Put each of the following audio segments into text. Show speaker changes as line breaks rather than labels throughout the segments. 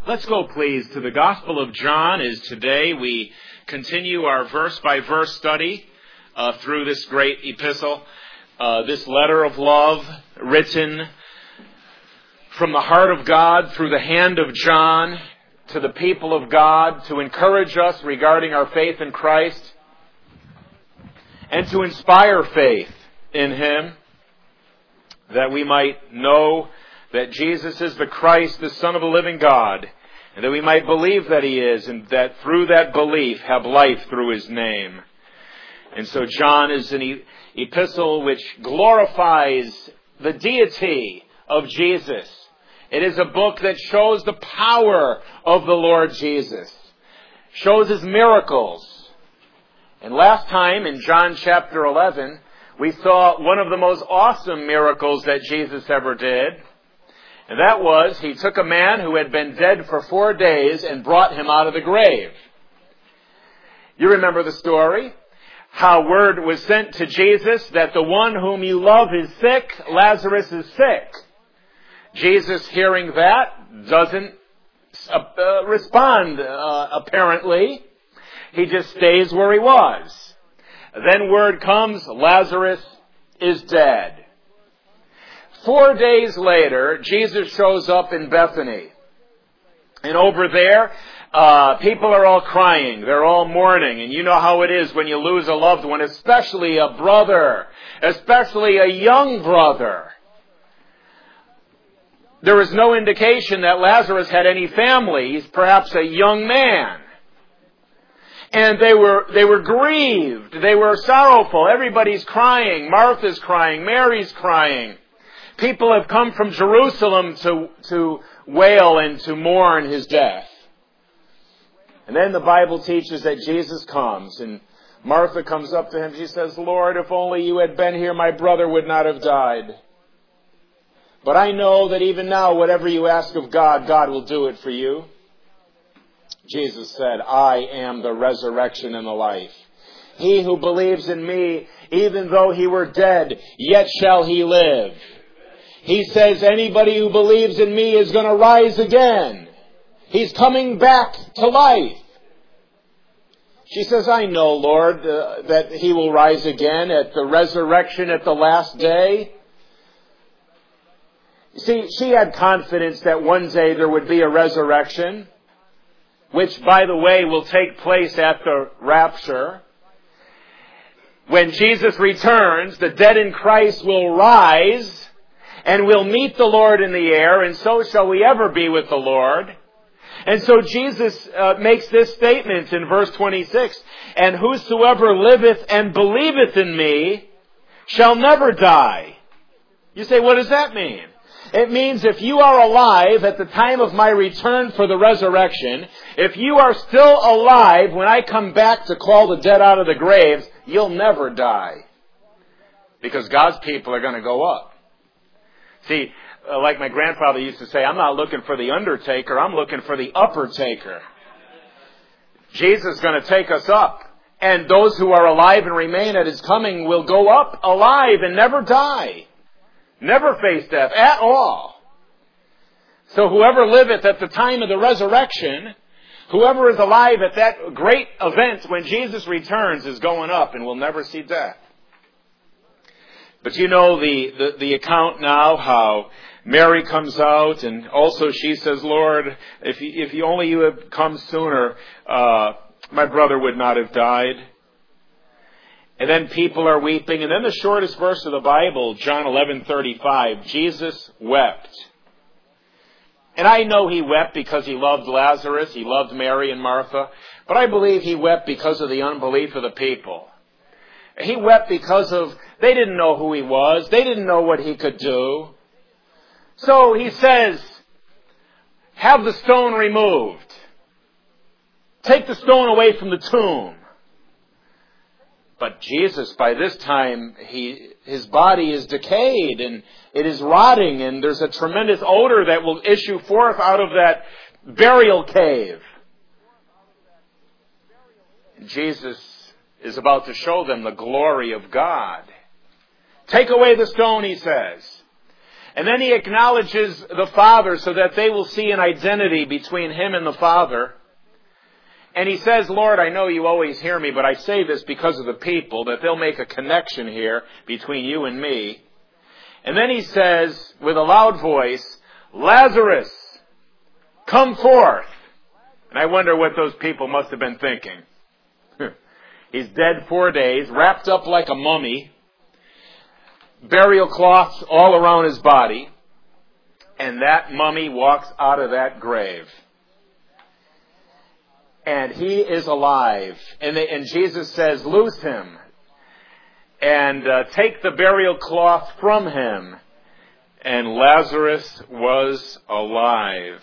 Let's go, please, to the Gospel of John, as today we continue our verse-by-verse study through this great epistle, this letter of love written from the heart of God through the hand of John to the people of God to encourage us regarding our faith in Christ and to inspire faith in Him, that we might know that Jesus is the Christ, the Son of the living God, and that we might believe that He is, and that through that belief have life through His name. And so John is an epistle which glorifies the deity of Jesus. It is a book that shows the power of the Lord Jesus, shows His miracles. And last time in John chapter 11, we saw one of the most awesome miracles that Jesus ever did. And that was, He took a man who had been dead for 4 days and brought him out of the grave. You remember the story? How word was sent to Jesus that the one whom you love is sick, Lazarus is sick. Jesus, hearing that, doesn't respond, apparently. He just stays where he was. Then word comes, Lazarus is dead. 4 days later, Jesus shows up in Bethany. And over there, people are all crying. They're all mourning. And you know how it is when you lose a loved one, especially a brother, especially a young brother. There was no indication that Lazarus had any family. He's perhaps a young man. And they were grieved. They were sorrowful. Everybody's crying. Martha's crying. Mary's crying. People have come from Jerusalem to wail and to mourn His death. And then the Bible teaches that Jesus comes, and Martha comes up to Him. She says, Lord, if only you had been here, my brother would not have died. But I know that even now, whatever you ask of God, God will do it for you. Jesus said, I am the resurrection and the life. He who believes in me, even though he were dead, yet shall he live. He says anybody who believes in me is going to rise again. He's coming back to life. She says, I know, Lord, that He will rise again at the resurrection at the last day. You see, she had confidence that one day there would be a resurrection, which, by the way, will take place at the rapture. When Jesus returns, the dead in Christ will rise, and we'll meet the Lord in the air, and so shall we ever be with the Lord. And so Jesus makes this statement in verse 26, and whosoever liveth and believeth in me shall never die. You say, what does that mean? It means if you are alive at the time of my return for the resurrection, if you are still alive when I come back to call the dead out of the graves, you'll never die. Because God's people are going to go up. See, like my grandfather used to say, I'm not looking for the undertaker, I'm looking for the upper taker. Jesus is going to take us up. And those who are alive and remain at His coming will go up alive and never die. Never face death at all. So whoever liveth at the time of the resurrection, whoever is alive at that great event when Jesus returns is going up and will never see death. But you know the account now, how Mary comes out and also she says, Lord, if you only you had come sooner, my brother would not have died. And then people are weeping. And then the shortest verse of the Bible, John 11:35, Jesus wept. And I know He wept because He loved Lazarus, He loved Mary and Martha, but I believe He wept because of the unbelief of the people. He wept because they didn't know who He was. They didn't know what He could do. So He says, have the stone removed. Take the stone away from the tomb. But Jesus, by this time, His body is decayed and it is rotting, and there's a tremendous odor that will issue forth out of that burial cave. Jesus is about to show them the glory of God. Take away the stone, He says. And then he acknowledges the Father so that they will see an identity between him and the Father. And he says, Lord, I know you always hear me, but I say this because of the people, that they'll make a connection here between you and me. And then he says, with a loud voice, Lazarus, come forth. And I wonder what those people must have been thinking. He's dead 4 days, wrapped up like a mummy, burial cloths all around his body, and that mummy walks out of that grave. And he is alive. And Jesus says, loose him and take the burial cloth from him. And Lazarus was alive.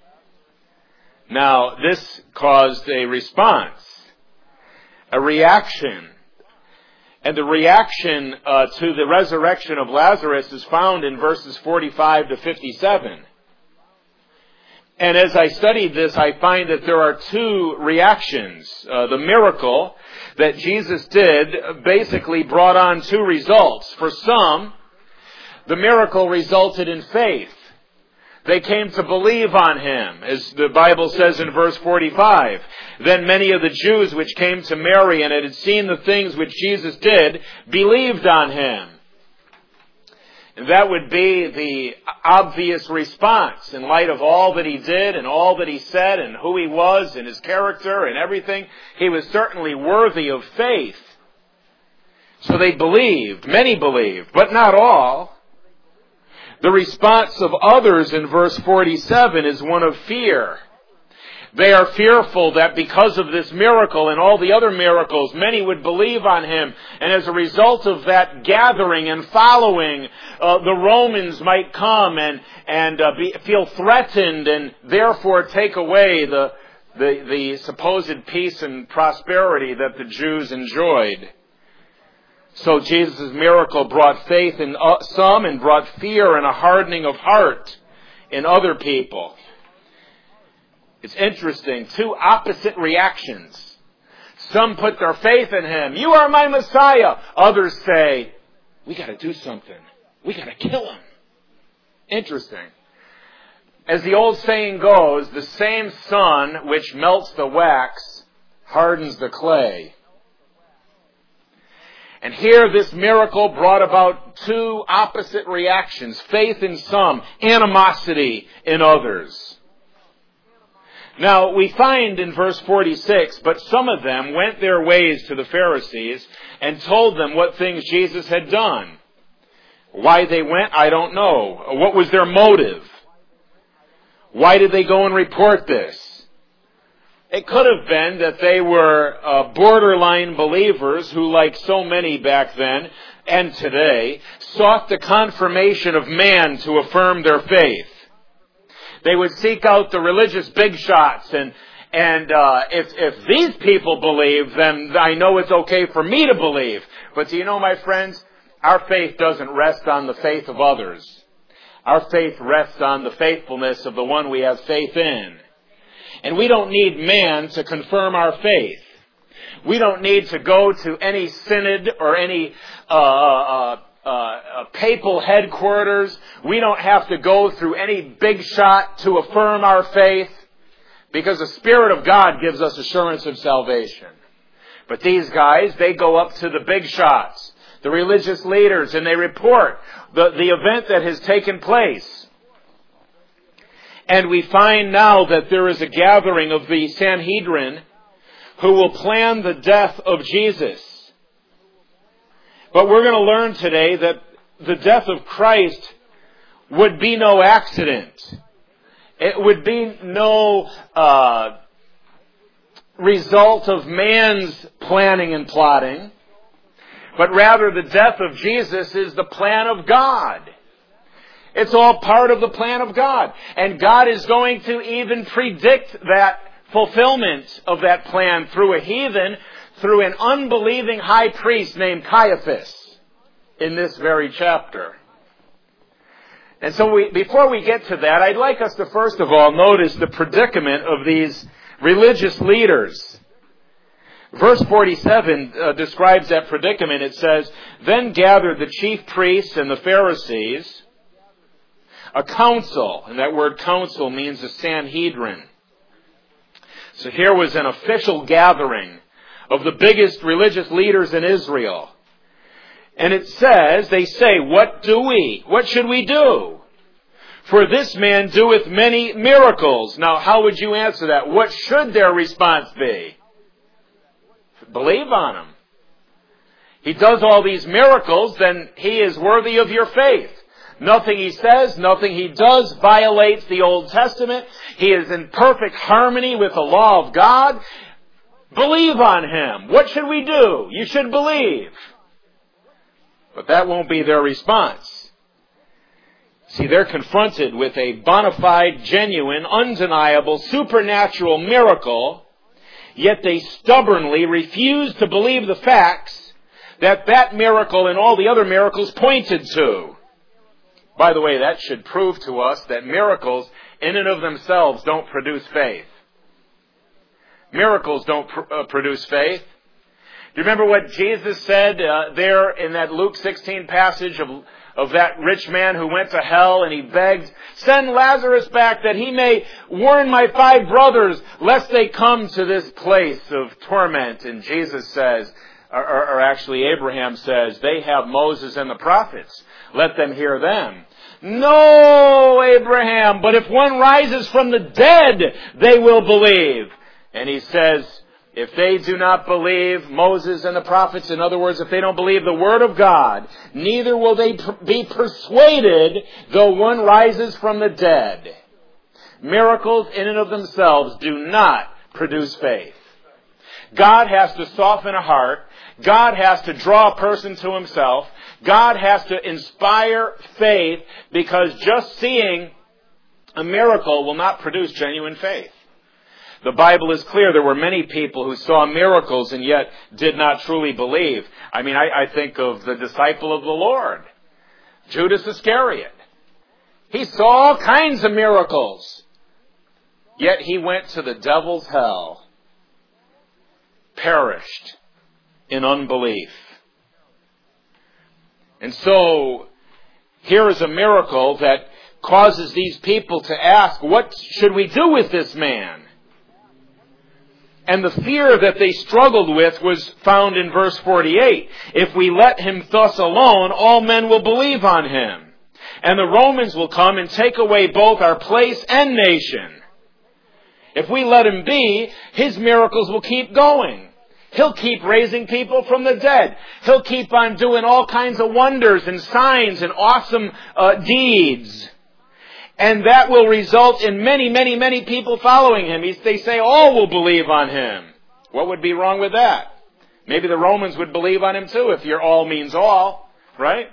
Now, this caused a response, a reaction. And the reaction to the resurrection of Lazarus is found in verses 45 to 57. And as I studied this, I find that there are two reactions. The miracle that Jesus did basically brought on two results. For some, the miracle resulted in faith. They came to believe on him, as the Bible says in verse 45. Then many of the Jews which came to Mary and had seen the things which Jesus did, believed on him. And that would be the obvious response in light of all that he did and all that he said and who he was and his character and everything. He was certainly worthy of faith. So they believed, many believed, but not all. The response of others in verse 47 is one of fear. They are fearful that because of this miracle and all the other miracles, many would believe on him. And as a result of that gathering and following, the Romans might come and feel threatened and therefore take away the supposed peace and prosperity that the Jews enjoyed. So Jesus' miracle brought faith in some and brought fear and a hardening of heart in other people. It's interesting. Two opposite reactions. Some put their faith in him. You are my Messiah. Others say, we got to do something. We got to kill him. Interesting. As the old saying goes, the same sun which melts the wax hardens the clay. And here this miracle brought about two opposite reactions. Faith in some, animosity in others. Now, we find in verse 46, but some of them went their ways to the Pharisees and told them what things Jesus had done. Why they went, I don't know. What was their motive? Why did they go and report this? It could have been that they were borderline believers who, like so many back then and today, sought the confirmation of man to affirm their faith. They would seek out the religious big shots and if these people believe, then I know it's okay for me to believe. But do you know, my friends, our faith doesn't rest on the faith of others. Our faith rests on the faithfulness of the one we have faith in. And we don't need man to confirm our faith. We don't need to go to any synod or any papal headquarters. We don't have to go through any big shot to affirm our faith, because the Spirit of God gives us assurance of salvation. But these guys, they go up to the big shots, the religious leaders, and they report the event that has taken place. And we find now that there is a gathering of the Sanhedrin who will plan the death of Jesus. But we're going to learn today that the death of Christ would be no accident. It would be no result of man's planning and plotting, but rather the death of Jesus is the plan of God. It's all part of the plan of God. And God is going to even predict that fulfillment of that plan through a heathen, through an unbelieving high priest named Caiaphas in this very chapter. And so before we get to that, I'd like us to first of all notice the predicament of these religious leaders. Verse 47 describes that predicament. It says, "Then gathered the chief priests and the Pharisees a council. And that word council means a Sanhedrin. So here was an official gathering of the biggest religious leaders in Israel. And it says, they say, what should we do? For this man doeth many miracles. Now, how would you answer that? What should their response be? Believe on him. He does all these miracles, then he is worthy of your faith. Nothing he says, nothing he does violates the Old Testament. He is in perfect harmony with the law of God. Believe on him. What should we do? You should believe. But that won't be their response. See, they're confronted with a bona fide, genuine, undeniable, supernatural miracle, yet they stubbornly refuse to believe the facts that miracle and all the other miracles pointed to. By the way, that should prove to us that miracles in and of themselves don't produce faith. Miracles don't produce faith. Do you remember what Jesus said there in that Luke 16 passage of that rich man who went to hell and he begged, send Lazarus back that he may warn my 5 brothers lest they come to this place of torment. And Jesus says, or actually Abraham says, they have Moses and the prophets. Let them hear them. No, Abraham, but if one rises from the dead, they will believe. And he says, if they do not believe Moses and the prophets, in other words, if they don't believe the Word of God, neither will they be persuaded though one rises from the dead. Miracles in and of themselves do not produce faith. God has to soften a heart. God has to draw a person to himself. God has to inspire faith, because just seeing a miracle will not produce genuine faith. The Bible is clear. There were many people who saw miracles and yet did not truly believe. I mean, I think of the disciple of the Lord, Judas Iscariot. He saw all kinds of miracles, yet he went to the devil's hell, perished in unbelief. And so, here is a miracle that causes these people to ask, what should we do with this man? And the fear that they struggled with was found in verse 48. If we let him thus alone, all men will believe on him. And the Romans will come and take away both our place and nation. If we let him be, his miracles will keep going. He'll keep raising people from the dead. He'll keep on doing all kinds of wonders and signs and awesome deeds. And that will result in many, many, many people following him. They say all will believe on him. What would be wrong with that? Maybe the Romans would believe on him too, if your all means all, right?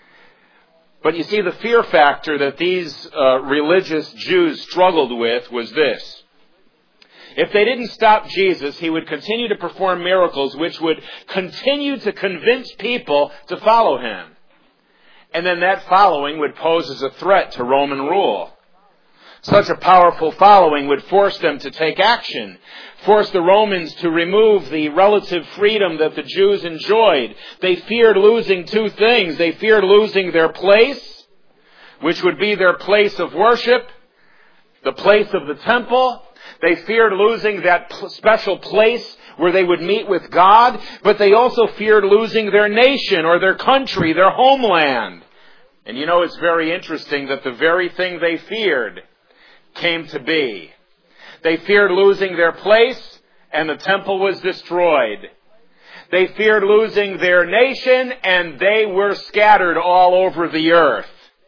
But you see, the fear factor that these religious Jews struggled with was this. If they didn't stop Jesus, he would continue to perform miracles which would continue to convince people to follow him. And then that following would pose as a threat to Roman rule. Such a powerful following would force them to take action, force the Romans to remove the relative freedom that the Jews enjoyed. They feared losing 2 things. They feared losing their place, which would be their place of worship, the place of the temple. They feared losing that special place where they would meet with God, but they also feared losing their nation or their country, their homeland. And you know, it's very interesting that the very thing they feared came to be. They feared losing their place, and the temple was destroyed. They feared losing their nation, and they were scattered all over the earth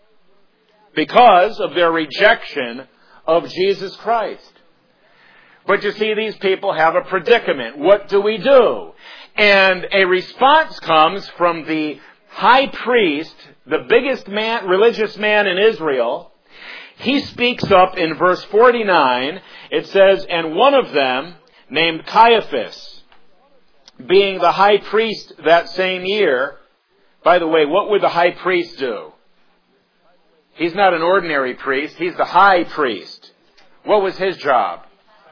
because of their rejection of Jesus Christ. But you see, these people have a predicament. What do we do? And a response comes from the high priest, the biggest religious man in Israel. He speaks up in verse 49. It says, and one of them, named Caiaphas, being the high priest that same year. By the way, what would the high priest do? He's not an ordinary priest. He's the high priest. What was his job?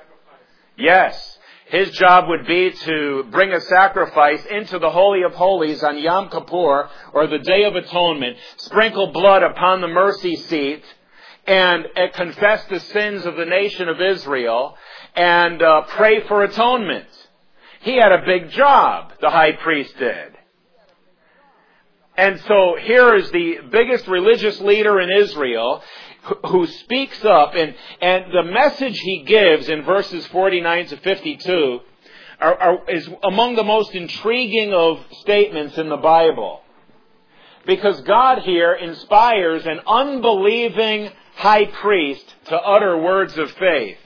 Yes, his job would be to bring a sacrifice into the Holy of Holies on Yom Kippur, or the Day of Atonement, sprinkle blood upon the mercy seat, and confess the sins of the nation of Israel and pray for atonement. He had a big job, the high priest did. And so here is the biggest religious leader in Israel who speaks up, and the message he gives in verses 49 to 52 is among the most intriguing of statements in the Bible. Because God here inspires an unbelieving high priest to utter words of faith.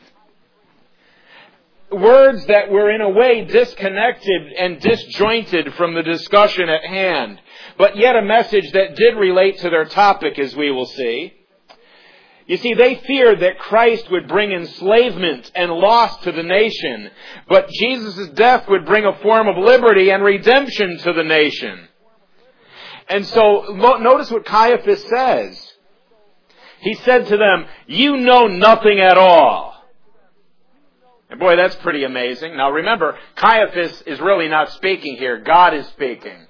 Words that were in a way disconnected and disjointed from the discussion at hand, but yet a message that did relate to their topic, as we will see. You see, they feared that Christ would bring enslavement and loss to the nation, but Jesus' death would bring a form of liberty and redemption to the nation. And so, notice what Caiaphas says. He said to them, "You know nothing at all." And boy, that's pretty amazing. Now remember, Caiaphas is really not speaking here. God is speaking.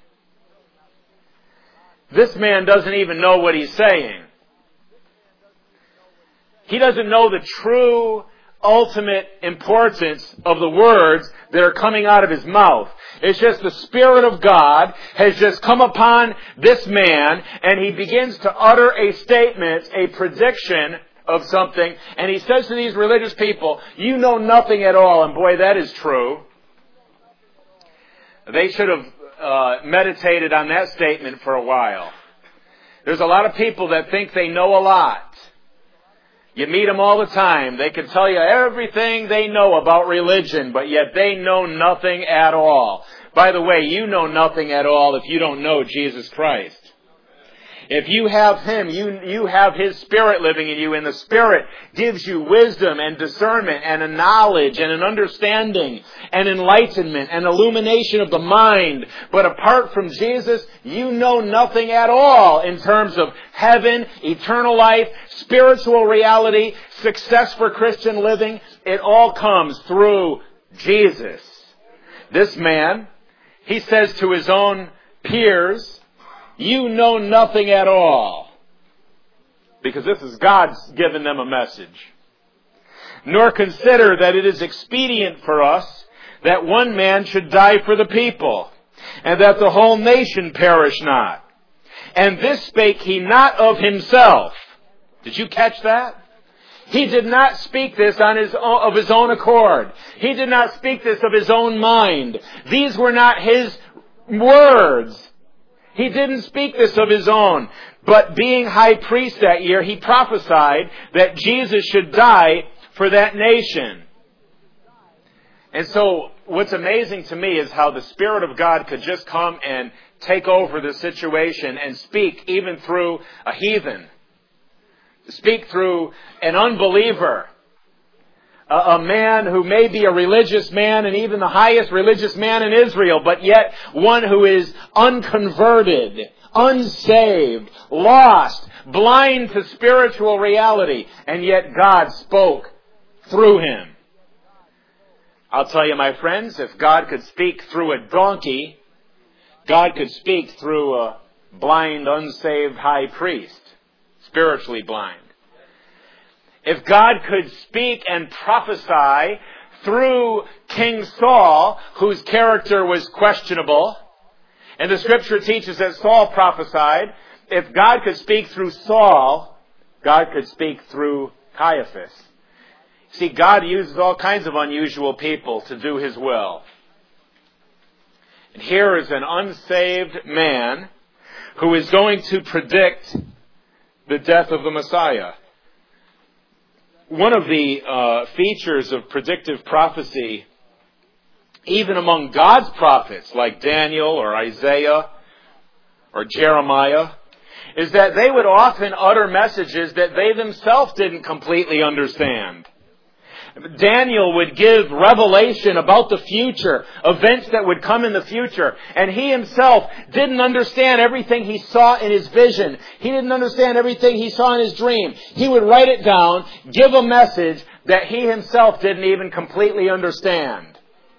This man doesn't even know what he's saying. He doesn't know the true, ultimate importance of the words that are coming out of his mouth. It's just the Spirit of God has just come upon this man, and he begins to utter a statement, a prediction of something, and he says to these religious people, "You know nothing at all." And boy, that is true. They should have meditated on that statement for a while. There's a lot of people that think they know a lot. You meet them all the time. They can tell you everything they know about religion, but yet they know nothing at all. By the way, you know nothing at all if you don't know Jesus Christ. If you have Him, you have His Spirit living in you, and the Spirit gives you wisdom and discernment and a knowledge and an understanding and enlightenment and illumination of the mind. But apart from Jesus, you know nothing at all in terms of heaven, eternal life, spiritual reality, success for Christian living. It all comes through Jesus. This man, he says to his own peers, "You know nothing at all." Because this is God's given them a message. "Nor consider that it is expedient for us that one man should die for the people, and that the whole nation perish not. And this spake he not of himself." Did you catch that? He did not speak this of his own accord. He did not speak this of his own mind. These were not his words. He didn't speak this of his own. But being high priest that year, he prophesied that Jesus should die for that nation. And so what's amazing to me is how the Spirit of God could just come and take over the situation and speak even through a heathen. Speak through an unbeliever. A man who may be a religious man and even the highest religious man in Israel, but yet one who is unconverted, unsaved, lost, blind to spiritual reality, and yet God spoke through him. I'll tell you, my friends, if God could speak through a donkey, God could speak through a blind, unsaved high priest, spiritually blind. If God could speak and prophesy through King Saul, whose character was questionable, and the Scripture teaches that Saul prophesied, if God could speak through Saul, God could speak through Caiaphas. See, God uses all kinds of unusual people to do His will. And here is an unsaved man who is going to predict the death of the Messiah. One of the features of predictive prophecy, even among God's prophets like Daniel or Isaiah or Jeremiah, is that they would often utter messages that they themselves didn't completely understand. Daniel would give revelation about the future, events that would come in the future. And he himself didn't understand everything he saw in his vision. He didn't understand everything he saw in his dream. He would write it down, give a message that he himself didn't even completely understand.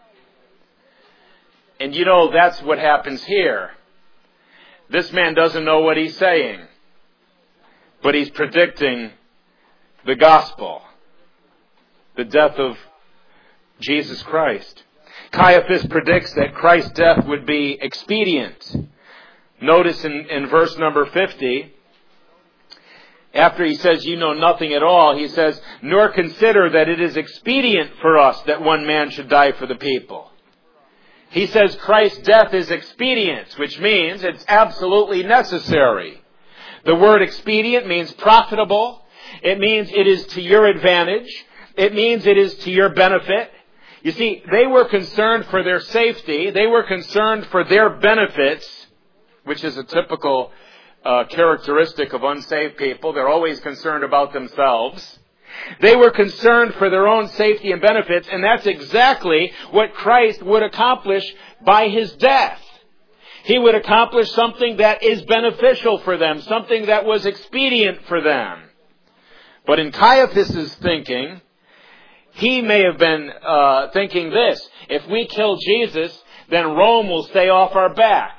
And you know, that's what happens here. This man doesn't know what he's saying, but he's predicting the gospel, the death of Jesus Christ. Caiaphas predicts that Christ's death would be expedient. Notice in verse number 50, after he says, you know nothing at all, he says, nor consider that it is expedient for us that one man should die for the people. He says Christ's death is expedient, which means it's absolutely necessary. The word expedient means profitable. It means it is to your advantage. It means it is to your benefit. You see, they were concerned for their safety. They were concerned for their benefits, which is a typical characteristic of unsaved people. They're always concerned about themselves. They were concerned for their own safety and benefits, and that's exactly what Christ would accomplish by His death. He would accomplish something that is beneficial for them, something that was expedient for them. But in Caiaphas' thinking, he may have been thinking this: if we kill Jesus, then Rome will stay off our back,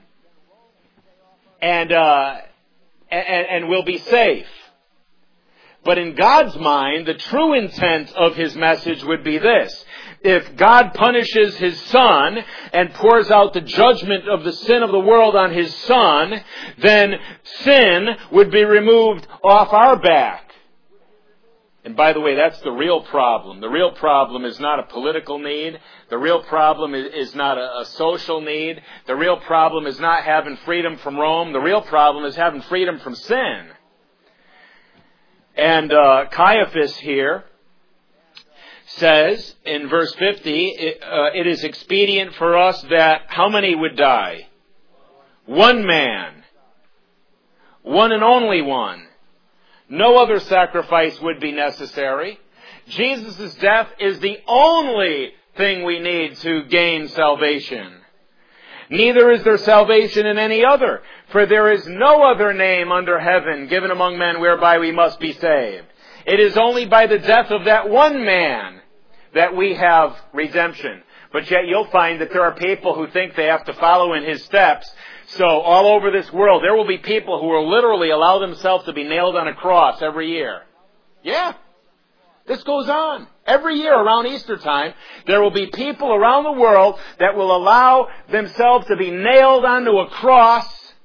and we'll be safe. But in God's mind, the true intent of His message would be this: if God punishes His Son and pours out the judgment of the sin of the world on His Son, then sin would be removed off our back. And by the way, that's the real problem. The real problem is not a political need. The real problem is not a social need. The real problem is not having freedom from Rome. The real problem is having freedom from sin. And Caiaphas here says in verse 50, it is expedient for us that how many would die? One man. One and only one. No other sacrifice would be necessary. Jesus' death is the only thing we need to gain salvation. Neither is there salvation in any other, for there is no other name under heaven given among men whereby we must be saved. It is only by the death of that one man that we have redemption. But yet you'll find that there are people who think they have to follow in His steps. So all over this world, there will be people who will literally allow themselves to be nailed on a cross every year. Yeah. This goes on. Every year around Easter time, there will be people around the world that will allow themselves to be nailed onto a cross,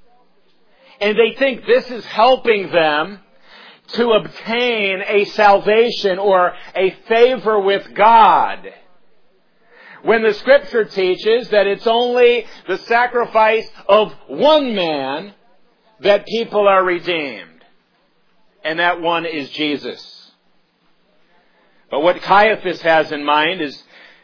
and they think this is helping them to obtain a salvation or a favor with God, when the Scripture teaches that it's only the sacrifice of one man that people are redeemed. And that one is Jesus. But what Caiaphas has in mind is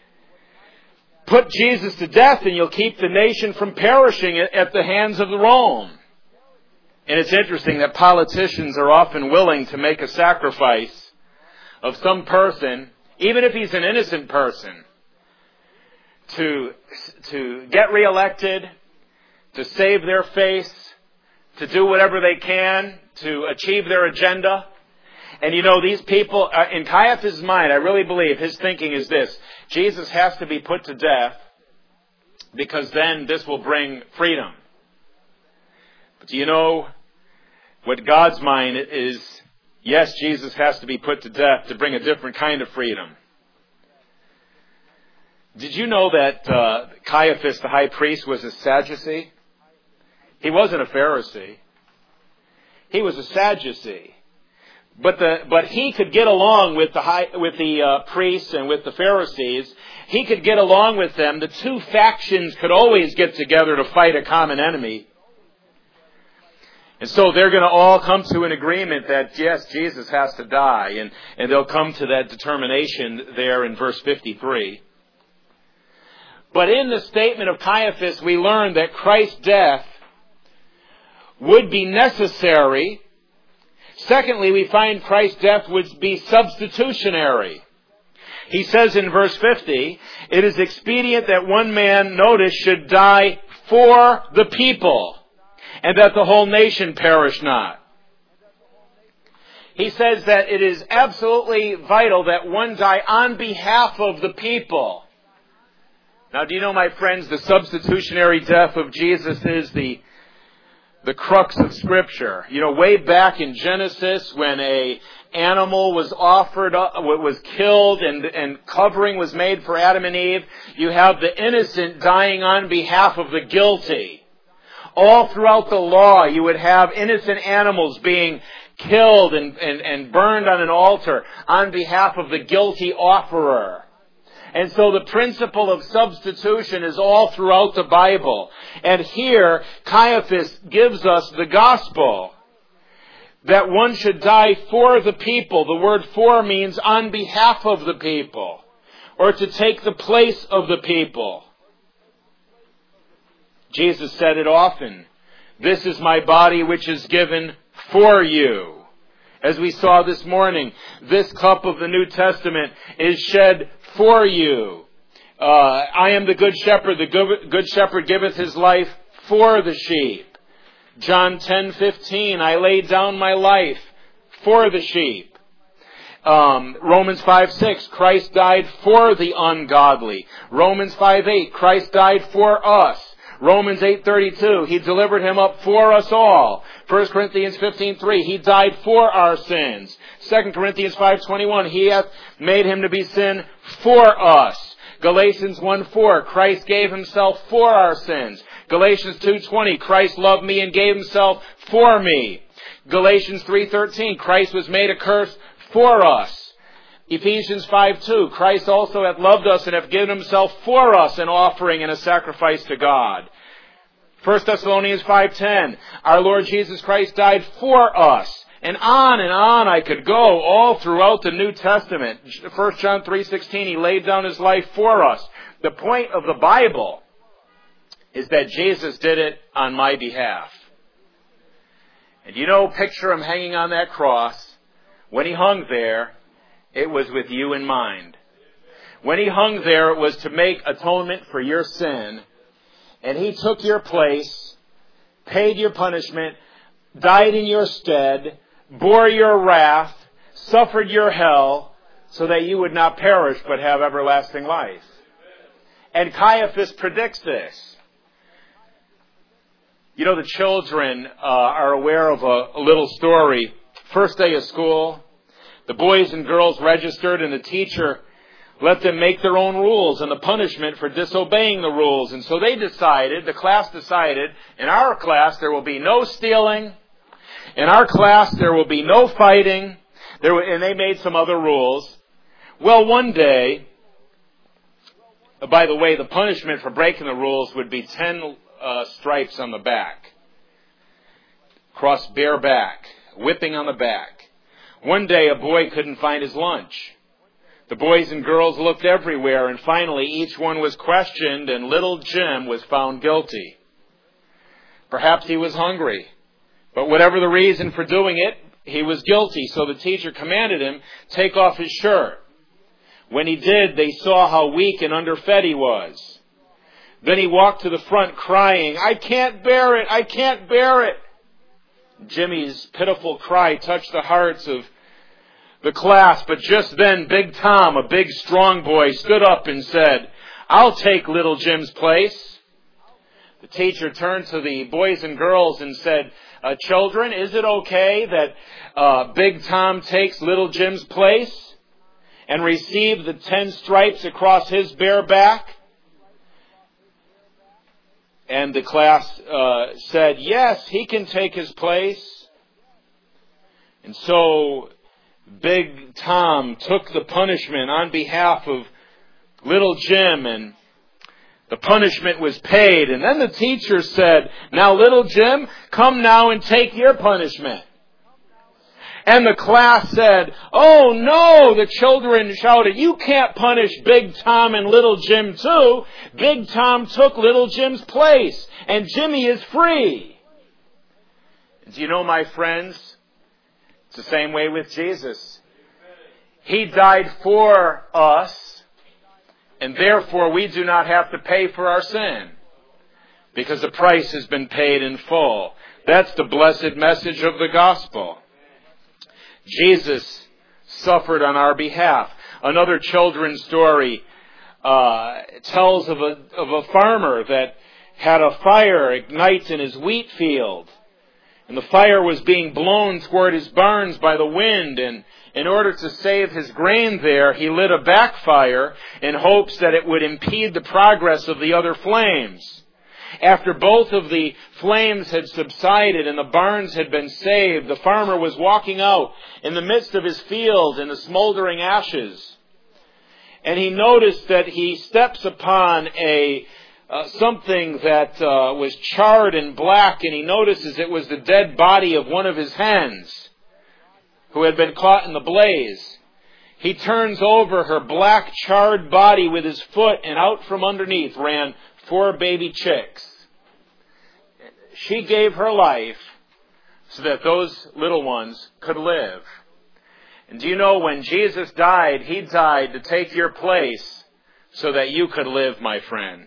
put Jesus to death and you'll keep the nation from perishing at the hands of Rome. And it's interesting that politicians are often willing to make a sacrifice of some person, even if he's an innocent person, to get reelected, to save their face, to do whatever they can to achieve their agenda. And you know, these people, in Caiaphas' mind, I really believe his thinking is this: Jesus has to be put to death because then this will bring freedom. But do you know what God's mind is? Yes, Jesus has to be put to death to bring a different kind of freedom. Did you know that Caiaphas, the high priest, was a Sadducee? He wasn't a Pharisee. He was a Sadducee. But he could get along with the priests and with the Pharisees. He could get along with them. The two factions could always get together to fight a common enemy. And so they're going to all come to an agreement that, yes, Jesus has to die. And they'll come to that determination there in verse 53. But in the statement of Caiaphas, we learn that Christ's death would be necessary. Secondly, we find Christ's death would be substitutionary. He says in verse 50, it is expedient that one man, notice, should die for the people, and that the whole nation perish not. He says that it is absolutely vital that one die on behalf of the people. Now, do you know, my friends, the substitutionary death of Jesus is the crux of Scripture. You know, way back in Genesis, when a animal was offered, was killed, and covering was made for Adam and Eve. You have the innocent dying on behalf of the guilty. All throughout the law, you would have innocent animals being killed and burned on an altar on behalf of the guilty offerer. And so the principle of substitution is all throughout the Bible. And here, Caiaphas gives us the gospel. That one should die for the people. The word for means on behalf of the people. Or to take the place of the people. Jesus said it often. This is my body which is given for you. As we saw this morning, this cup of the New Testament is shed for you. I am the good shepherd. The good shepherd giveth his life for the sheep. John 10:15, I laid down my life for the sheep. Romans 5:6, Christ died for the ungodly. Romans 5:8, Christ died for us. Romans 8:32, He delivered Him up for us all. 1 Corinthians 15:3, He died for our sins. 2 Corinthians 5:21, He hath made Him to be sin for us. Galatians 1:4, Christ gave Himself for our sins. Galatians 2:20, Christ loved me and gave Himself for me. Galatians 3:13, Christ was made a curse for us. Ephesians 5:2, Christ also hath loved us and hath given Himself for us an offering and a sacrifice to God. 1 Thessalonians 5:10, our Lord Jesus Christ died for us. And on I could go all throughout the New Testament. 1 John 3:16, He laid down His life for us. The point of the Bible is that Jesus did it on my behalf. And picture Him hanging on that cross. When He hung there, it was with you in mind. When He hung there, it was to make atonement for your sin. And He took your place, paid your punishment, died in your stead, bore your wrath, suffered your hell, so that you would not perish but have everlasting life. And Caiaphas predicts this. The children are aware of a little story. First day of school, the boys and girls registered, and the teacher let them make their own rules and the punishment for disobeying the rules. And so the class decided, in our class there will be no stealing. In our class there will be no fighting. And they made some other rules. Well, one day, by the way, the punishment for breaking the rules would be 10 stripes on the back. Cross bare back. Whipping on the back. One day a boy couldn't find his lunch. The boys and girls looked everywhere, and finally each one was questioned, and little Jim was found guilty. Perhaps he was hungry, but whatever the reason for doing it, he was guilty, so the teacher commanded him take off his shirt. When he did, they saw how weak and underfed he was. Then he walked to the front crying, I can't bear it, I can't bear it. Jimmy's pitiful cry touched the hearts of the class, but just then Big Tom, a big strong boy, stood up and said, I'll take little Jim's place. The teacher turned to the boys and girls and said, children, is it okay that Big Tom takes little Jim's place and receive the 10 stripes across his bare back? And the class said, yes, he can take his place. And so Big Tom took the punishment on behalf of little Jim, and the punishment was paid. And then the teacher said, now little Jim, come now and take your punishment. And the class said, oh no, the children shouted, you can't punish Big Tom and little Jim too. Big Tom took little Jim's place, and Jimmy is free. Do you know, my friends, it's the same way with Jesus. He died for us, and therefore we do not have to pay for our sin, because the price has been paid in full. That's the blessed message of the gospel. Jesus suffered on our behalf. Another children's story tells of a farmer that had a fire ignite in his wheat field. And the fire was being blown toward his barns by the wind, and in order to save his grain there, he lit a backfire in hopes that it would impede the progress of the other flames. After both of the flames had subsided and the barns had been saved, the farmer was walking out in the midst of his field in the smoldering ashes. And he noticed that he steps upon something that was charred and black, and he notices it was the dead body of one of his hens who had been caught in the blaze. He turns over her black charred body with his foot, and out from underneath ran 4 baby chicks. She gave her life so that those little ones could live. And do you know, when Jesus died, he died to take your place so that you could live, my friend.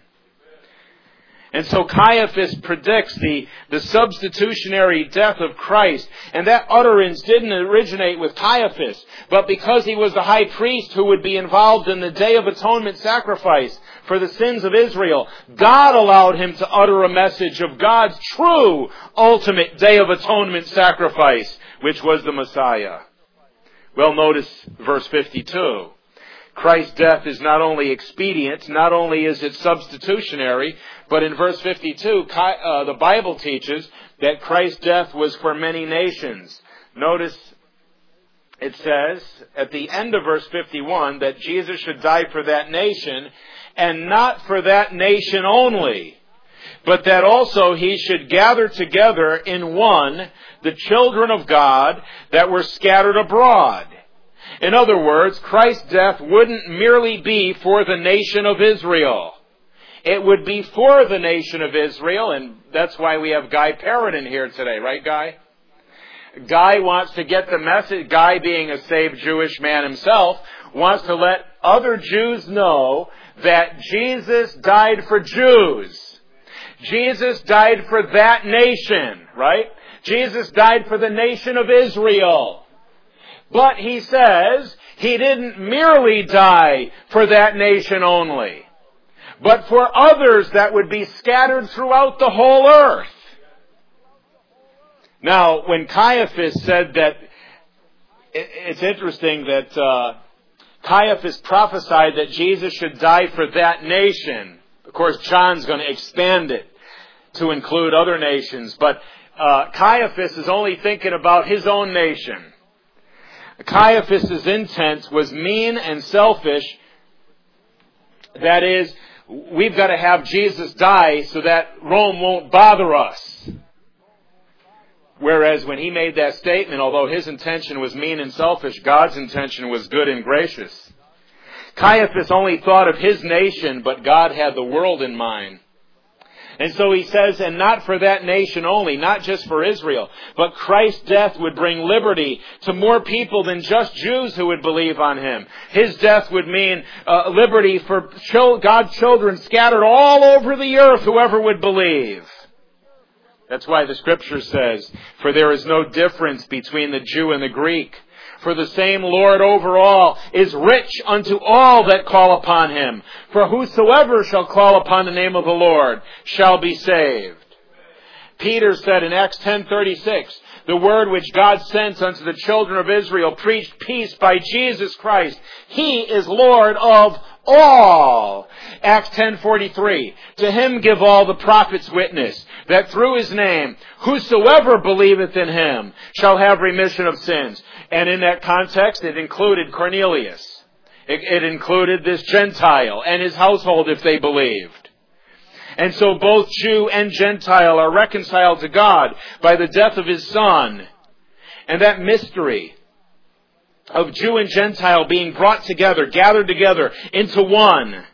And so Caiaphas predicts the substitutionary death of Christ. And that utterance didn't originate with Caiaphas, but because he was the high priest who would be involved in the Day of Atonement sacrifice for the sins of Israel, God allowed him to utter a message of God's true ultimate Day of Atonement sacrifice, which was the Messiah. Well, notice verse 52. Christ's death is not only expedient, not only is it substitutionary, but in verse 52, the Bible teaches that Christ's death was for many nations. Notice it says at the end of verse 51 that Jesus should die for that nation, and not for that nation only, but that also he should gather together in one the children of God that were scattered abroad. In other words, Christ's death wouldn't merely be for the nation of Israel. It would be for the nation of Israel, and that's why we have Guy Parrott here today, right, Guy? Guy wants to get the message, Guy being a saved Jewish man himself, wants to let other Jews know that Jesus died for Jews. Jesus died for that nation, right? Jesus died for the nation of Israel. But he says he didn't merely die for that nation only, but for others that would be scattered throughout the whole earth. Now, when Caiaphas said that, it's interesting that Caiaphas prophesied that Jesus should die for that nation. Of course, John's going to expand it to include other nations, but Caiaphas is only thinking about his own nation. Caiaphas' intent was mean and selfish. That is, we've got to have Jesus die so that Rome won't bother us. Whereas when he made that statement, although his intention was mean and selfish, God's intention was good and gracious. Caiaphas only thought of his nation, but God had the world in mind. And so he says, and not for that nation only, not just for Israel, but Christ's death would bring liberty to more people than just Jews who would believe on him. His death would mean liberty for God's children scattered all over the earth, whoever would believe. That's why the Scripture says, for there is no difference between the Jew and the Greek. For the same Lord over all is rich unto all that call upon him. For whosoever shall call upon the name of the Lord shall be saved. Peter said in Acts 10:36, the word which God sent unto the children of Israel preached peace by Jesus Christ. He is Lord of all. Acts 10:43, to him give all the prophets witness, that through his name, whosoever believeth in him shall have remission of sins. And in that context, it included Cornelius. It included this Gentile and his household if they believed. And so both Jew and Gentile are reconciled to God by the death of his Son. And that mystery of Jew and Gentile being brought together, gathered together into one.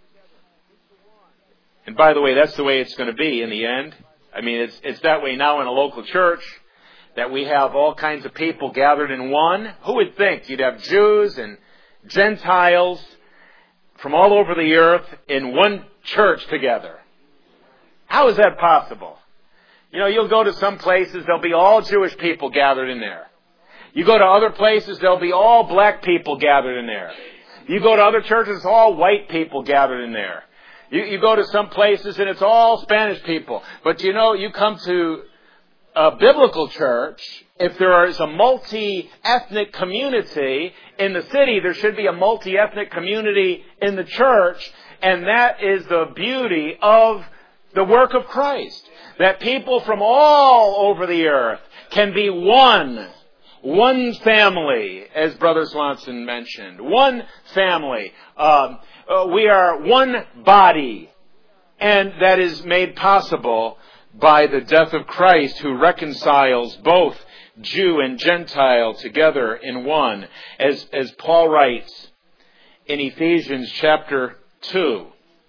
And by the way, that's the way it's going to be in the end. I mean, it's that way now in a local church, that we have all kinds of people gathered in one. Who would think you'd have Jews and Gentiles from all over the earth in one church together? How is that possible? You know, you'll go to some places, there'll be all Jewish people gathered in there. You go to other places, there'll be all black people gathered in there. You go to other churches, all white people gathered in there. You go to some places and it's all Spanish people. But you know, you come to a biblical church, if there is a multi-ethnic community in the city, there should be a multi-ethnic community in the church. And that is the beauty of the work of Christ. That people from all over the earth can be one family, as Brother Swanson mentioned. One family. We are one body. And that is made possible by the death of Christ, who reconciles both Jew and Gentile together in one. As Paul writes in Ephesians chapter 2.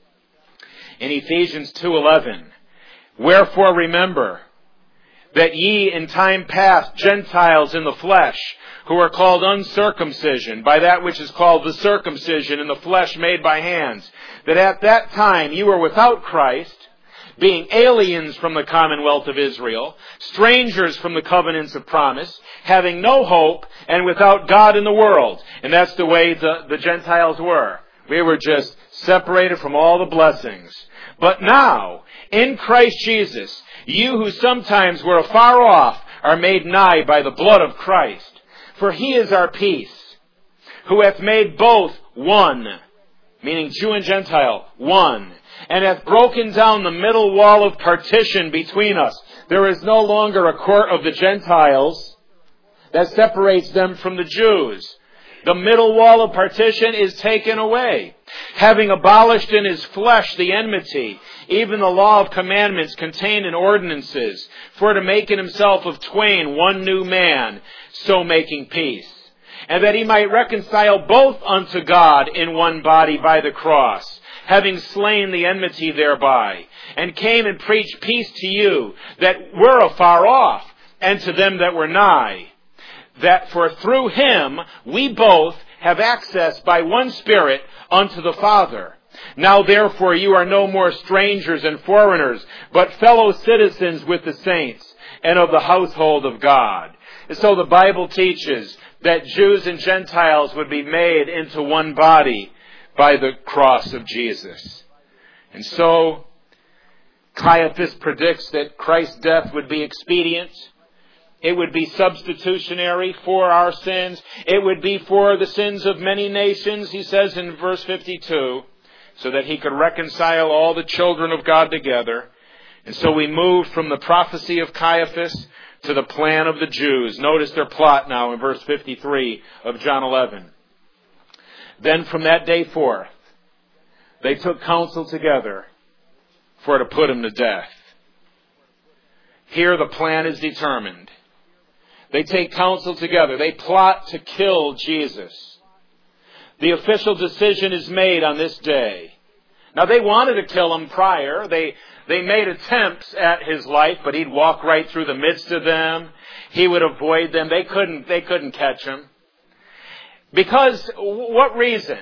In Ephesians 2:11, wherefore remember that ye in time past Gentiles in the flesh, who are called uncircumcision, by that which is called the circumcision in the flesh made by hands, that at that time you were without Christ, being aliens from the commonwealth of Israel, strangers from the covenants of promise, having no hope, and without God in the world. And that's the way the Gentiles were. We were just separated from all the blessings. But now, in Christ Jesus, you who sometimes were afar off are made nigh by the blood of Christ. For he is our peace, who hath made both one, meaning Jew and Gentile, one, and hath broken down the middle wall of partition between us. There is no longer a court of the Gentiles that separates them from the Jews. The middle wall of partition is taken away, having abolished in his flesh the enmity, even the law of commandments contained in ordinances, for to make in himself of twain one new man, so making peace, and that he might reconcile both unto God in one body by the cross, having slain the enmity thereby, and came and preached peace to you that were afar off, and to them that were nigh. That for through him we both have access by one Spirit unto the Father. Now therefore you are no more strangers and foreigners, but fellow citizens with the saints and of the household of God. And so the Bible teaches that Jews and Gentiles would be made into one body by the cross of Jesus. And so Caiaphas predicts that Christ's death would be expedient. It would be substitutionary for our sins. It would be for the sins of many nations, he says in verse 52, so that he could reconcile all the children of God together. And so we move from the prophecy of Caiaphas to the plan of the Jews. Notice their plot now in verse 53 of John 11. Then from that day forth, they took counsel together for to put him to death. Here the plan is determined. They take counsel together. They plot to kill Jesus. The official decision is made on this day. Now they wanted to kill him prior. They made attempts at his life, but he'd walk right through the midst of them. He would avoid them. They couldn't catch him. Because, what reason?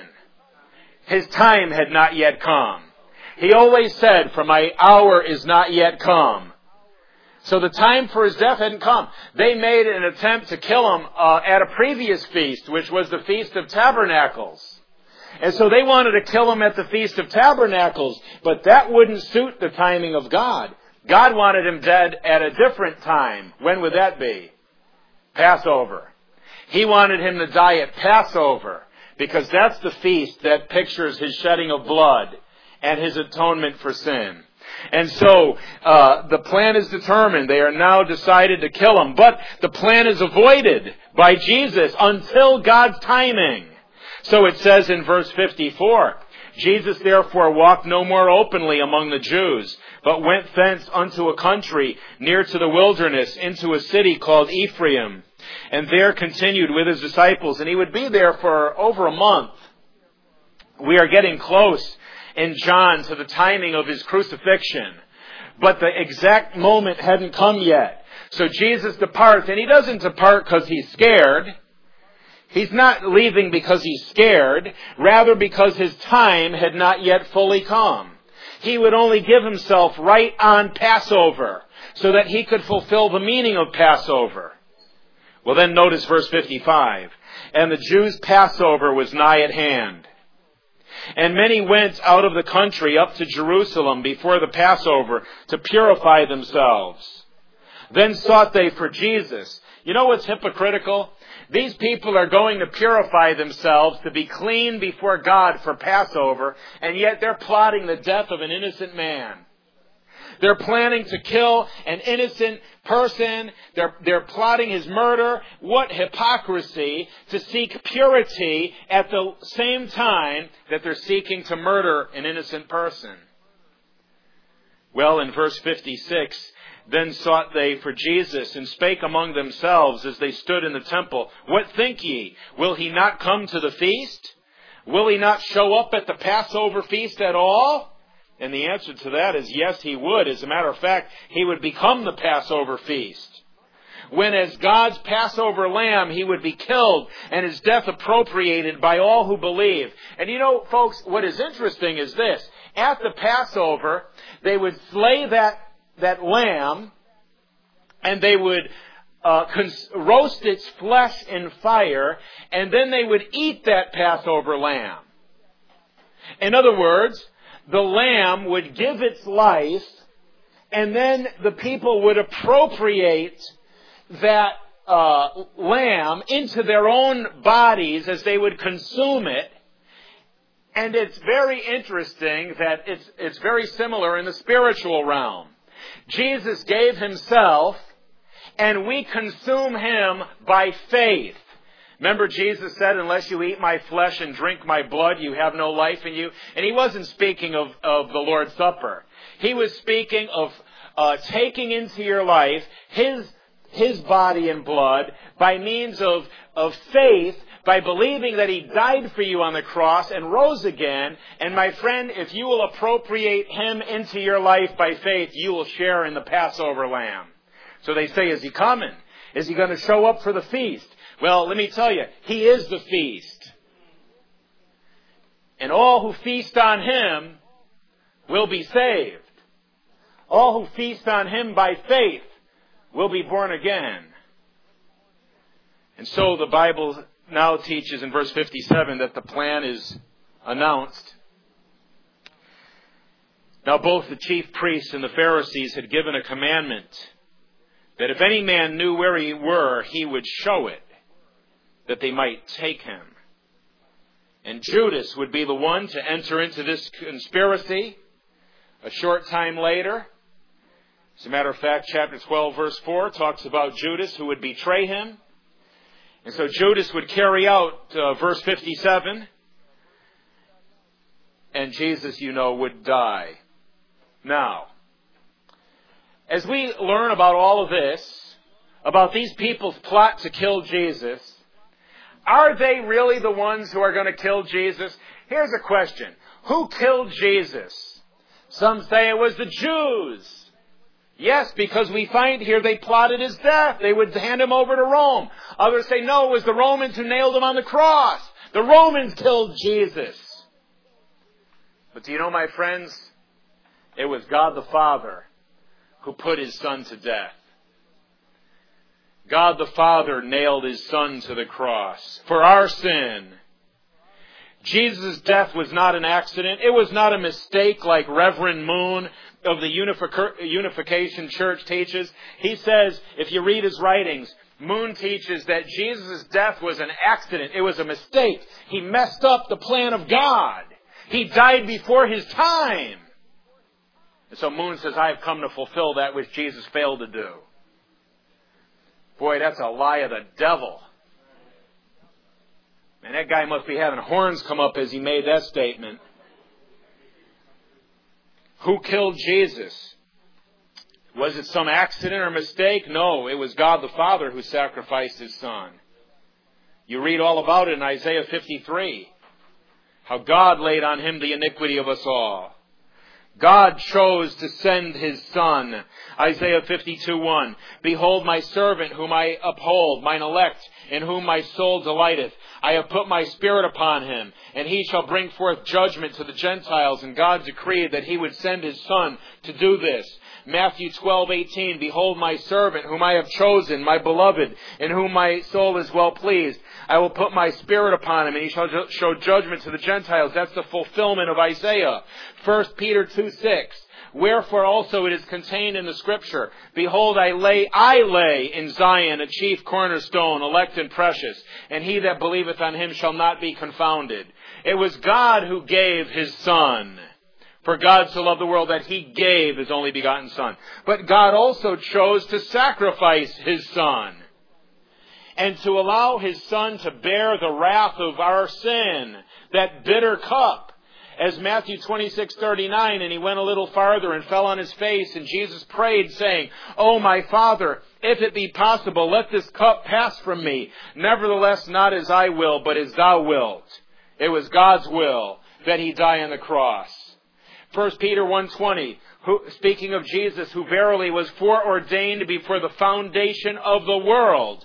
His time had not yet come. He always said, for my hour is not yet come. So the time for his death hadn't come. They made an attempt to kill him at a previous feast, which was the Feast of Tabernacles. And so they wanted to kill him at the Feast of Tabernacles, but that wouldn't suit the timing of God. God wanted him dead at a different time. When would that be? Passover. He wanted him to die at Passover, because that's the feast that pictures his shedding of blood and his atonement for sin. And so the plan is determined. They are now decided to kill him. But the plan is avoided by Jesus until God's timing. So it says in verse 54, Jesus therefore walked no more openly among the Jews, but went thence unto a country near to the wilderness, into a city called Ephraim, and there continued with his disciples. And he would be there for over a month. We are getting close in John to the timing of his crucifixion, but the exact moment hadn't come yet. So Jesus departs, and he doesn't depart because he's scared. He's not leaving because he's scared, rather because his time had not yet fully come. He would only give himself right on Passover so that he could fulfill the meaning of Passover. Well, then notice verse 55. And the Jews' Passover was nigh at hand. And many went out of the country up to Jerusalem before the Passover to purify themselves. Then sought they for Jesus. You know what's hypocritical? These people are going to purify themselves to be clean before God for Passover, and yet they're plotting the death of an innocent man. They're planning to kill an innocent person. They're plotting his murder. What hypocrisy to seek purity at the same time that they're seeking to murder an innocent person. Well, in verse 56, then sought they for Jesus, and spake among themselves as they stood in the temple, What think ye? Will he not come to the feast? Will he not show up at the Passover feast at all? And the answer to that is yes, he would. As a matter of fact, he would become the Passover feast. When as God's Passover lamb, he would be killed and his death appropriated by all who believe. And you know, folks, what is interesting is this. At the Passover, they would slay that lamb, and they would roast its flesh in fire, and then they would eat that Passover lamb. In other words, the lamb would give its life, and then the people would appropriate that lamb into their own bodies as they would consume it. And it's very interesting that it's very similar in the spiritual realm. Jesus gave himself, and we consume him by faith. Remember, Jesus said, unless you eat my flesh and drink my blood, you have no life in you. And he wasn't speaking of the Lord's Supper. He was speaking of taking into your life his body and blood by means of faith, by believing that he died for you on the cross and rose again. And my friend, if you will appropriate him into your life by faith, you will share in the Passover lamb. So they say, is he coming? Is he going to show up for the feast? Well, let me tell you, he is the feast. And all who feast on him will be saved. All who feast on him by faith will be born again. And so the Bible now teaches in verse 57 that the plan is announced. Now both the chief priests and the Pharisees had given a commandment that if any man knew where he were, he would show it, that they might take him. And Judas would be the one to enter into this conspiracy a short time later. As a matter of fact, chapter 12, verse 4 talks about Judas who would betray him. And so Judas would carry out verse 57. And Jesus, would die. Now, as we learn about all of this, about these people's plot to kill Jesus, are they really the ones who are going to kill Jesus? Here's a question. Who killed Jesus? Some say it was the Jews. Yes, because we find here they plotted his death. They would hand him over to Rome. Others say, no, it was the Romans who nailed him on the cross. The Romans killed Jesus. But do you know, my friends, it was God the Father who put his Son to death. God the Father nailed his Son to the cross for our sin. Jesus' death was not an accident. It was not a mistake like Reverend Moon of the Unification Church teaches. He says, if you read his writings, Moon teaches that Jesus' death was an accident. It was a mistake. He messed up the plan of God. He died before his time. And so Moon says, I have come to fulfill that which Jesus failed to do. Boy, that's a lie of the devil. Man, that guy must be having horns come up as he made that statement. Who killed Jesus? Was it some accident or mistake? No, it was God the Father who sacrificed his Son. You read all about it in Isaiah 53. How God laid on him the iniquity of us all. God chose to send his Son. Isaiah 52:1. Behold my servant whom I uphold, mine elect, in whom my soul delighteth. I have put my spirit upon him, and he shall bring forth judgment to the Gentiles. And God decreed that he would send his Son to do this. Matthew 12:18. Behold my servant whom I have chosen, my beloved, in whom my soul is well pleased. I will put my spirit upon him, and he shall show judgment to the Gentiles. That's the fulfillment of Isaiah. 1 Peter 2:6. Wherefore also it is contained in the Scripture, Behold, I lay in Zion a chief cornerstone, elect and precious, and he that believeth on him shall not be confounded. It was God who gave his Son. For God so loved the world that he gave his only begotten Son. But God also chose to sacrifice his Son, and to allow his Son to bear the wrath of our sin, that bitter cup. As Matthew 26:39, and he went a little farther and fell on his face, and Jesus prayed, saying, O my Father, if it be possible, let this cup pass from me. Nevertheless, not as I will, but as thou wilt. It was God's will that he die on the cross. 1 Peter 1:20, speaking of Jesus, who verily was foreordained before the foundation of the world.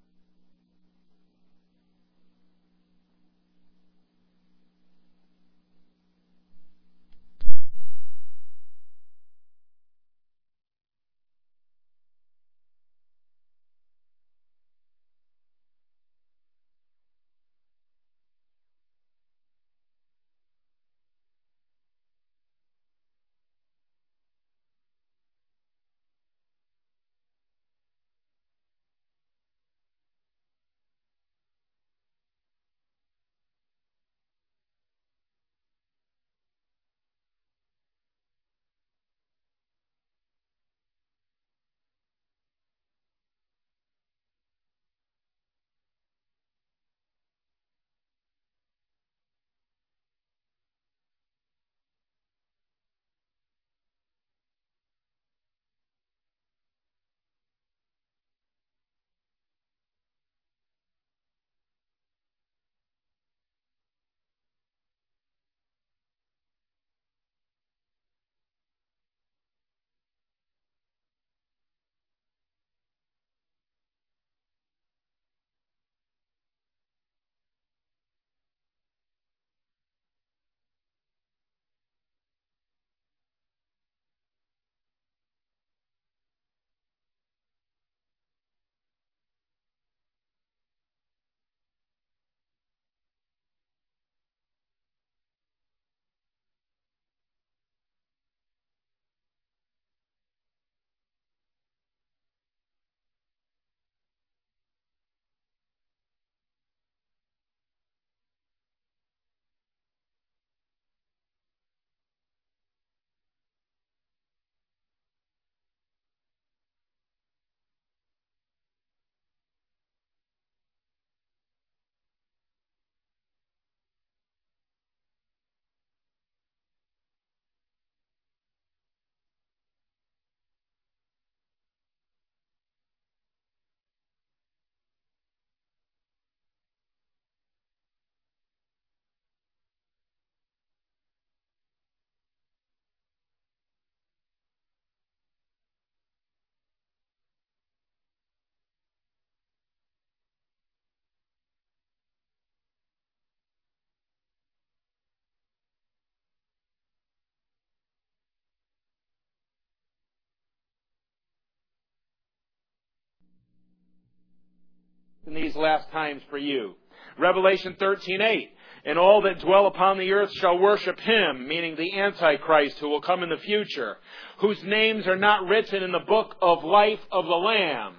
In these last times for you. Revelation 13:8, and all that dwell upon the earth shall worship him, meaning the Antichrist who will come in the future, whose names are not written in the book of life of the Lamb,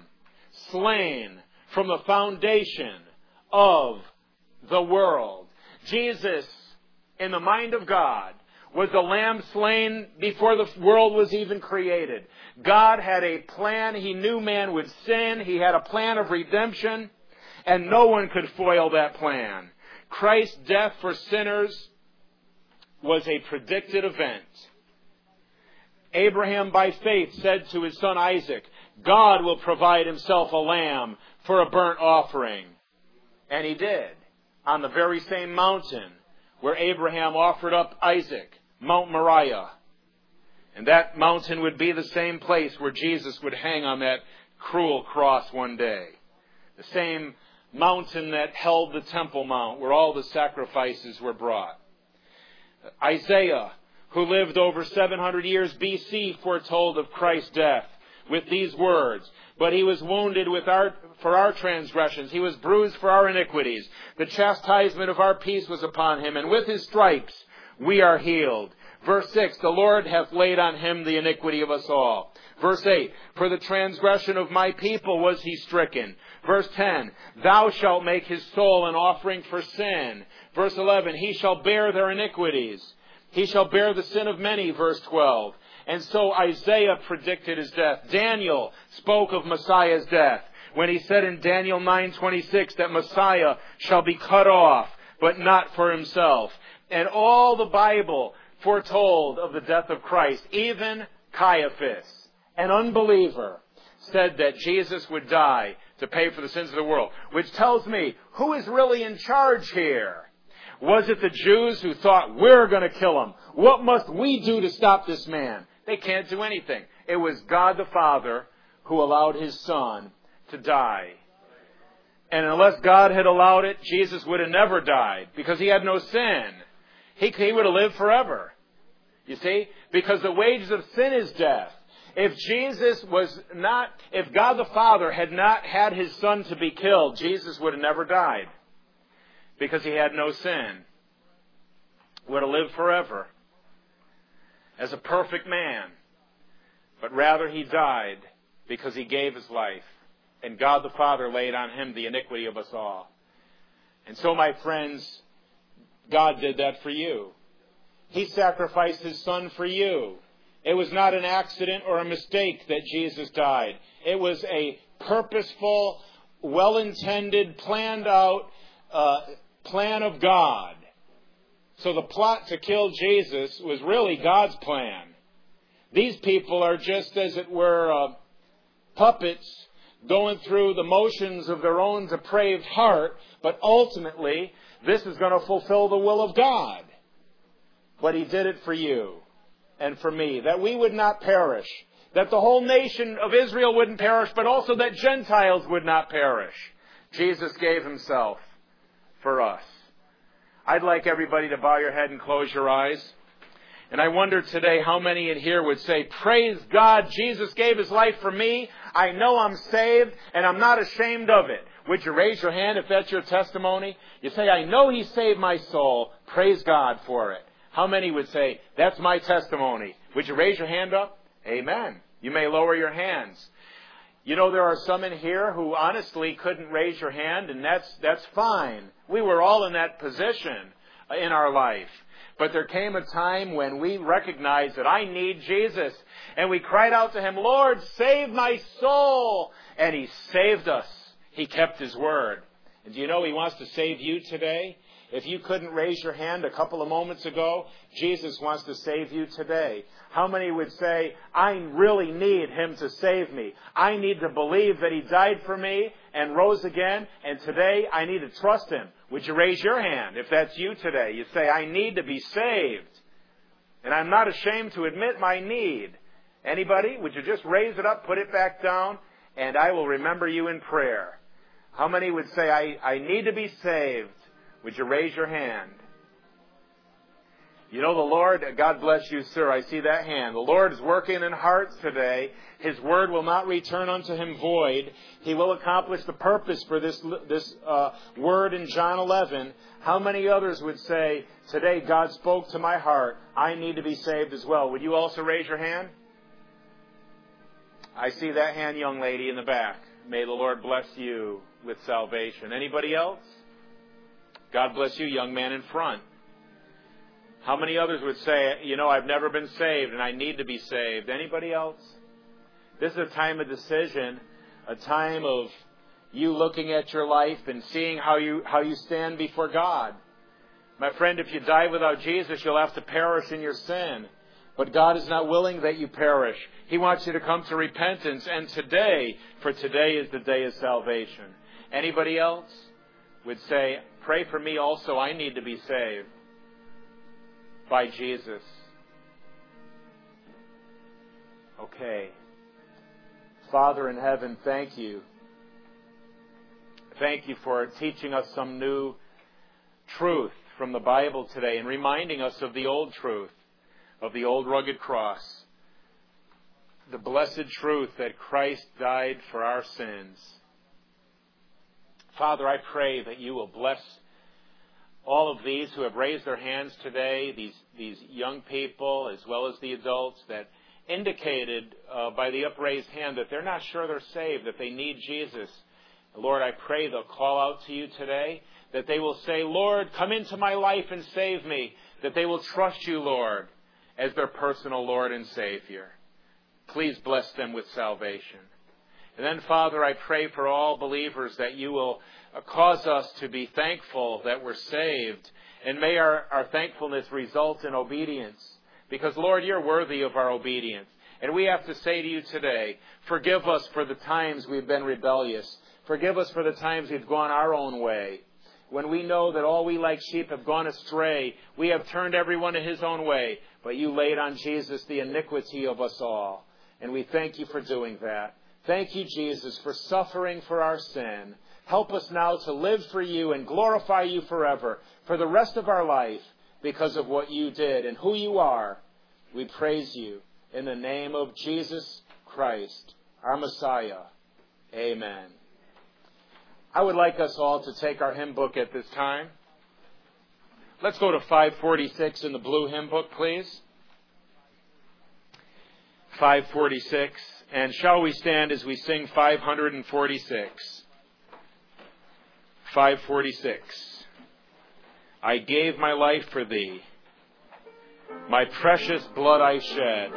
slain from the foundation of the world. Jesus, in the mind of God, was the Lamb slain before the world was even created. God had a plan. He knew man would sin. He had a plan of redemption. And no one could foil that plan. Christ's death for sinners was a predicted event. Abraham, by faith, said to his son Isaac, God will provide himself a lamb for a burnt offering. And he did. On the very same mountain where Abraham offered up Isaac, Mount Moriah. And that mountain would be the same place where Jesus would hang on that cruel cross one day. The same mountain that held the Temple Mount, where all the sacrifices were brought. Isaiah, who lived over 700 years BC, foretold of Christ's death with these words, but he was wounded for our transgressions. He was bruised for our iniquities. The chastisement of our peace was upon him, and with his stripes we are healed. Verse 6, the Lord hath laid on him the iniquity of us all. Verse 8, for the transgression of my people was he stricken. Verse 10, thou shalt make his soul an offering for sin. Verse 11, he shall bear their iniquities. He shall bear the sin of many. Verse 12. And so Isaiah predicted his death. Daniel spoke of Messiah's death when he said in Daniel 9:26 that Messiah shall be cut off, but not for himself. And all the Bible foretold of the death of Christ. Even Caiaphas, an unbeliever, said that Jesus would die to pay for the sins of the world. Which tells me, who is really in charge here? Was it the Jews who thought, we're going to kill him? What must we do to stop this man? They can't do anything. It was God the Father who allowed his Son to die. And unless God had allowed it, Jesus would have never died because he had no sin. He would have lived forever. You see? Because the wages of sin is death. If God the Father had not had his Son to be killed, Jesus would have never died. Because he had no sin. Would have lived forever. As a perfect man. But rather he died because he gave his life. And God the Father laid on him the iniquity of us all. And so, my friends, God did that for you. He sacrificed his Son for you. It was not an accident or a mistake that Jesus died. It was a purposeful, well-intended, planned out plan of God. So the plot to kill Jesus was really God's plan. These people are just, as it were, puppets going through the motions of their own depraved heart, but ultimately, this is going to fulfill the will of God. But he did it for you and for me, that we would not perish, that the whole nation of Israel wouldn't perish, but also that Gentiles would not perish. Jesus gave himself for us. I'd like everybody to bow your head and close your eyes. And I wonder today how many in here would say, praise God, Jesus gave his life for me. I know I'm saved and I'm not ashamed of it. Would you raise your hand if that's your testimony? You say, I know he saved my soul. Praise God for it. How many would say, that's my testimony? Would you raise your hand up? Amen. You may lower your hands. You know, there are some in here who honestly couldn't raise your hand, and that's fine. We were all in that position in our life. But there came a time when we recognized that I need Jesus. And we cried out to him, Lord, save my soul. And he saved us. He kept his word. And do you know he wants to save you today? If you couldn't raise your hand a couple of moments ago, Jesus wants to save you today. How many would say, I really need him to save me. I need to believe that he died for me and rose again, and today I need to trust him. Would you raise your hand if that's you today? You say, I need to be saved. And I'm not ashamed to admit my need. Anybody? Would you just raise it up, put it back down, and I will remember you in prayer. How many would say, I need to be saved? Would you raise your hand? You know, the Lord, God bless you, sir. I see that hand. The Lord is working in hearts today. His word will not return unto him void. He will accomplish the purpose for this word in John 11. How many others would say, today God spoke to my heart. I need to be saved as well. Would you also raise your hand? I see that hand, young lady in the back. May the Lord bless you with salvation. Anybody else? God bless you, young man in front. How many others would say, you know, I've never been saved and I need to be saved? Anybody else? This is a time of decision, a time of you looking at your life and seeing how you stand before God. My friend, if you die without Jesus, you'll have to perish in your sin. But God is not willing that you perish. He wants you to come to repentance. And today, for today is the day of salvation. Anybody else would say, pray for me also, I need to be saved by Jesus. Okay. Father in heaven, thank you. Thank you for teaching us some new truth from the Bible today and reminding us of the old truth, of the old rugged cross. The blessed truth that Christ died for our sins. Father, I pray that you will bless all of these who have raised their hands today, these young people as well as the adults that indicated by the upraised hand that they're not sure they're saved, that they need Jesus. Lord, I pray they'll call out to you today, that they will say, Lord, come into my life and save me, that they will trust you, Lord, as their personal Lord and Savior. Please bless them with salvation. And then, Father, I pray for all believers that you will cause us to be thankful that we're saved. And may our thankfulness result in obedience. Because, Lord, you're worthy of our obedience. And we have to say to you today, forgive us for the times we've been rebellious. Forgive us for the times we've gone our own way. When we know that all we like sheep have gone astray, we have turned everyone to his own way. But you laid on Jesus the iniquity of us all. And we thank you for doing that. Thank you, Jesus, for suffering for our sin. Help us now to live for you and glorify you forever for the rest of our life because of what you did and who you are. We praise you in the name of Jesus Christ, our Messiah. Amen. I would like us all to take our hymn book at this time. Let's go to 546 in the blue hymn book, please. 546. And shall we stand as we sing 546? 546. I gave my life for thee. My precious blood I shed.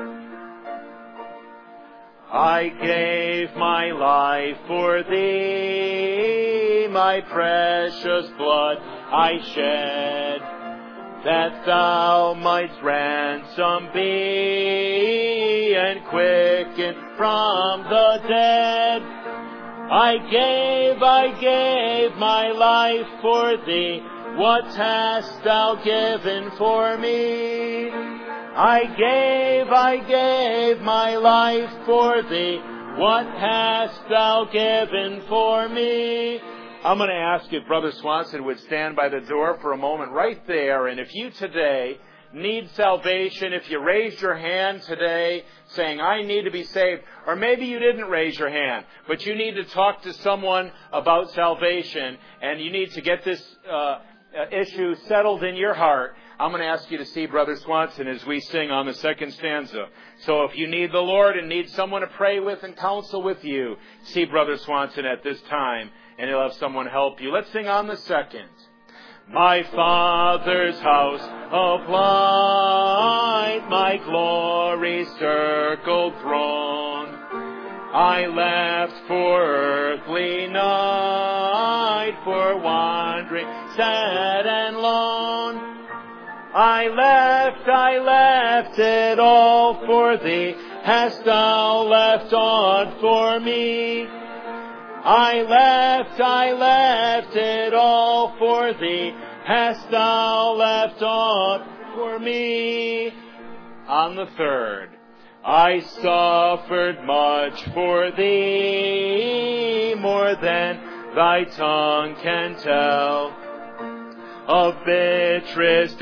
I gave my life for thee. My precious blood I shed. That thou mightst ransom be and quicken from the dead. I gave my life for thee. What hast thou given for me? I gave my life for thee. What hast thou given for me? I'm going to ask if Brother Swanson would stand by the door for a moment right there. And if you today need salvation, if you raised your hand today saying, I need to be saved, or maybe you didn't raise your hand, but you need to talk to someone about salvation and you need to get this issue settled in your heart, I'm going to ask you to see Brother Swanson as we sing on the second stanza. So if you need the Lord and need someone to pray with and counsel with you, see Brother Swanson at this time, and he'll have someone help you. Let's sing on the second. My Father's house of light, my glory circled throne, I left for earthly night, for wandering sad and lone. I left it all for thee. Hast thou left aught for me? I left it all for thee. Hast thou left aught for me? On the third. I suffered much for thee, more than thy tongue can tell, of bitterest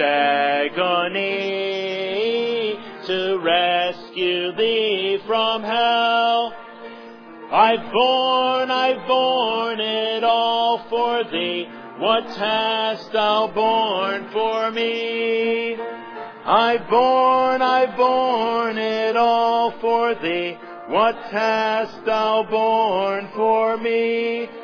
agony, to rescue thee from hell. I've borne it all for thee. What hast thou borne for me? I've borne it all for thee. What hast thou borne for me?